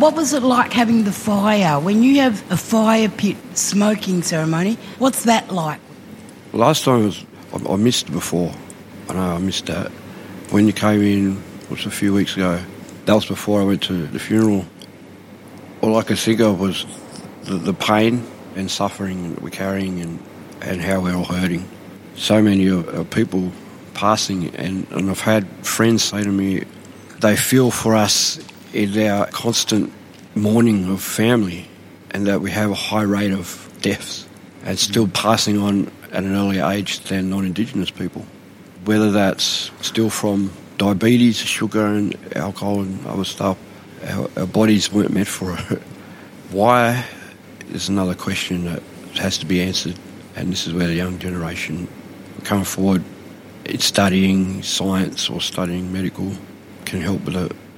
What was it like having the fire? When you have a fire pit smoking ceremony, what's that like? Last time I missed it before. I know I missed that. When you came in, a few weeks ago, that was before I went to the funeral. All I could think of was the pain and suffering we're carrying and how we're all hurting. So many of people passing, and I've had friends say to me they feel for us in our constant mourning of family, and that we have a high rate of deaths and still passing on at an earlier age than non-Indigenous people. Whether that's still from diabetes, sugar and alcohol and other stuff, our bodies weren't meant for it. Why is another question that has to be answered, and this is where the young generation come forward. It's studying science or studying medical can help with it.